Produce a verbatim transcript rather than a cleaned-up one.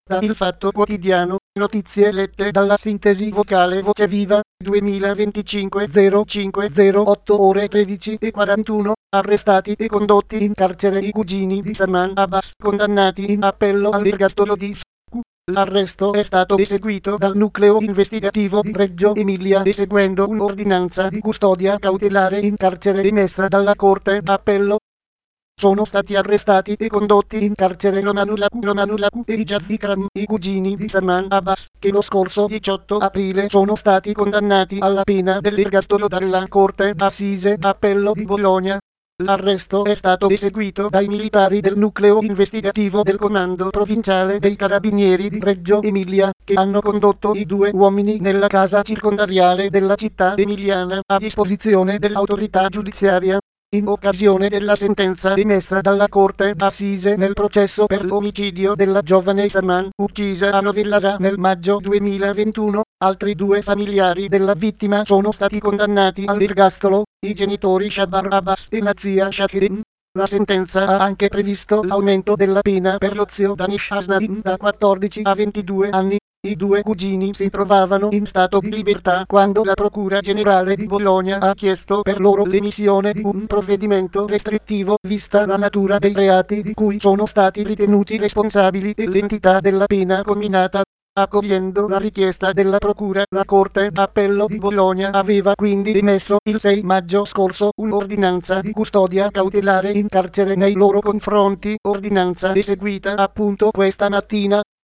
Da Il Fatto Quotidiano, notizie lette dalla sintesi vocale Voce Viva, duemilaventicinque zero cinque zero otto ore tredici e quarantuno, arrestati e condotti in carcere i cugini di Salman Abbas condannati in appello all'ergastolo di F. L'arresto è stato eseguito dal nucleo investigativo di Reggio Emilia eseguendo un'ordinanza di custodia cautelare in carcere emessa dalla Corte d'Appello. Sono stati arrestati e condotti in carcere Romanulaku Romanulaku e Ijaz Ikram, i cugini di Salman Abbas, che lo scorso diciotto aprile sono stati condannati alla pena dell'ergastolo dalla Corte d'Assise d'Appello di Bologna. L'arresto è stato eseguito dai militari del nucleo investigativo del Comando Provinciale dei Carabinieri di Reggio Emilia, che hanno condotto i due uomini nella casa circondariale della città emiliana a disposizione dell'autorità giudiziaria. In occasione della sentenza emessa dalla Corte d'Assise nel processo per l'omicidio della giovane Salman, uccisa a Novellara nel maggio duemilaventuno, altri due familiari della vittima sono stati condannati all'ergastolo, i genitori Shabar Abbas e Nazia Shakirin. La sentenza ha anche previsto l'aumento della pena per lo zio Danish Asnadin da quattordici a ventidue anni. I due cugini si trovavano in stato di libertà quando la Procura Generale di Bologna ha chiesto per loro l'emissione di un provvedimento restrittivo vista la natura dei reati di cui sono stati ritenuti responsabili e l'entità della pena comminata. Accogliendo la richiesta della Procura, la Corte d'Appello di Bologna aveva quindi emesso il sei maggio scorso un'ordinanza di custodia cautelare in carcere nei loro confronti, ordinanza eseguita appunto questa mattina.